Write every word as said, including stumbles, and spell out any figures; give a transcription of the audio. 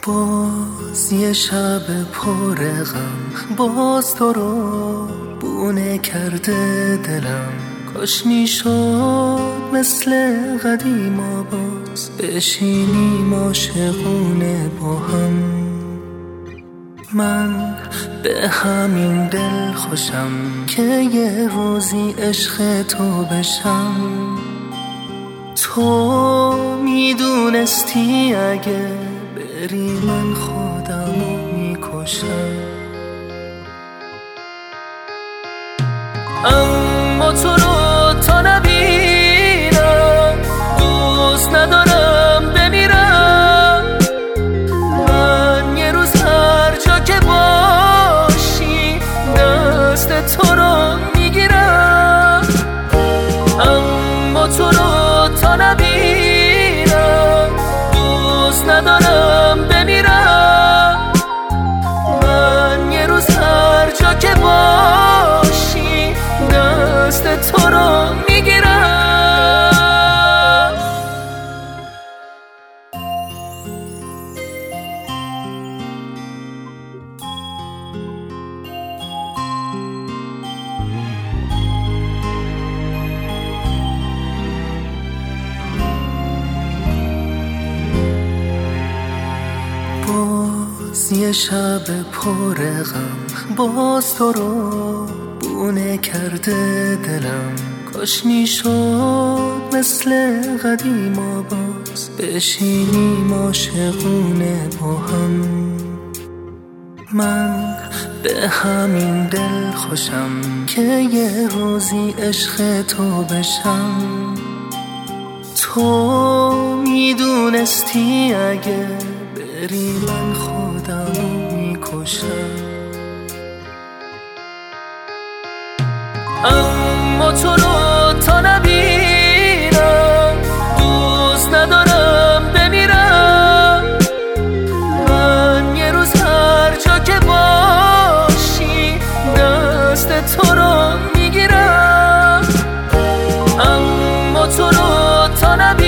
باز یه شب پر غم، باز تو رو بونه کرده دلم. کاش میشد مثل قدیما باز بشینیم عاشقونه با هم. من به همین دل خوشم که یه روزی عشق تو بشم. تو میدونستی اگه بری من خودمو میکشم، اما تو رو تا نبینم دوست ندارم بمیرم. من یه روز هر جا که باشی دست تو رو میگیرم، اما تو رو تا نبینم دوست ندارم بمیرم. من یه روز هر جا که باشی دست تو رو میگیرم. باز یه شب پر غم، باز تو رو بونه کرده دلم. کاش میشد مثل قدیما باز بشینیم عاشقونه با هم. من به همین دل خوشم که یه روزی عشق تو بشم. تو میدونستی اگه بری من خودمو میکشم، اما تو رو تا نبینم دوست ندارم بمیرم. من یه روز هر جا که باشی دست تو رو میگیرم، اما تو رو تا نبینم